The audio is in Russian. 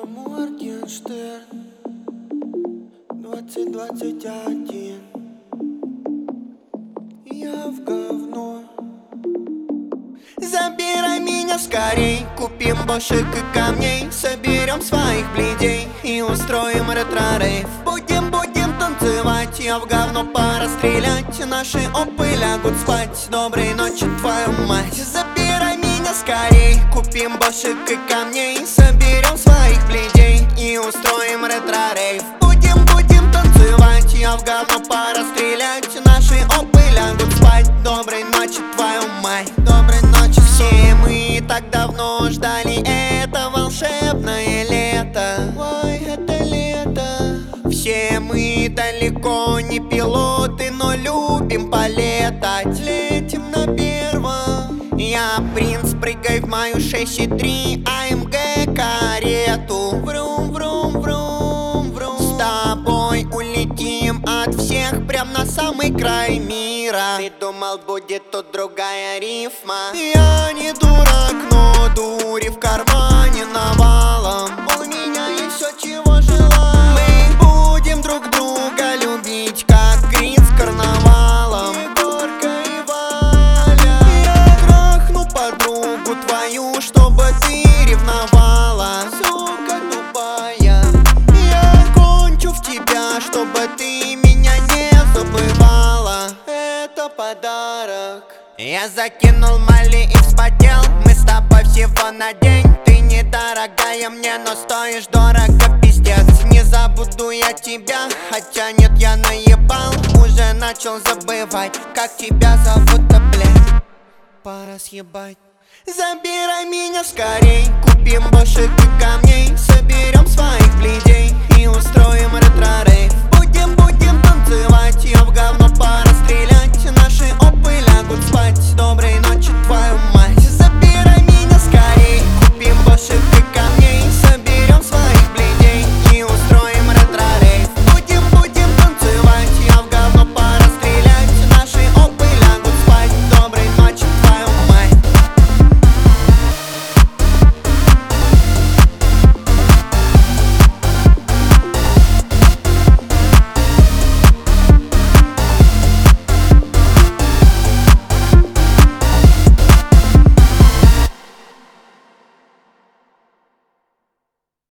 Я Моргенштерн 2021. Я в говно. Забирай меня скорей, купим бошек и камней, соберем своих бледей и устроим ретро-рейв. Будем танцевать, я в говно, пора стрелять. Наши опы лягут спать, доброй ночи, твою мать. Забирай меня скорей, купим бошек и камней, соберем своих бледей и устроим ретро-рейв. Будем танцевать, я в говно, пора стрелять. Наши опы лягут спать, доброй ночи, твою мать. Доброй ночи. Все мы так давно ждали это волшебное лето. Ой, это лето. Все мы далеко не пилоты, но любим полетать. Летим на первом. Я принц, прыгай в мою 6,3 АМГ карету. Врум, врум, врум, врум. С тобой улетим от всех прям на самый край мира. Ты думал, будет тут другая рифма? Я не дурак, но дури в кармане навалом. У меня есть все, чего желаю. Мы будем друг друга любить, как Крис с карнавалом. Егорка и Валя. Я трахну подругу твою, чтобы ты ревновала. Сука тупая. Я кончу в тебя, чтобы ты меня не забывала. Это подарок. Я закинул мали и вспотел. Мы с тобой всего на день. Ты недорогая мне, но стоишь дорого, пиздец. Не забуду я тебя, хотя нет, я наебал. Уже начал забывать, как тебя зовут-то, блядь. Пора съебать. Забирай меня скорей, купим бошек и камней, соберем своих бледей и устроим ретро-рейв. Будем танцевать, я в говно, пора стрелять. Наши опы лягут спать, добрый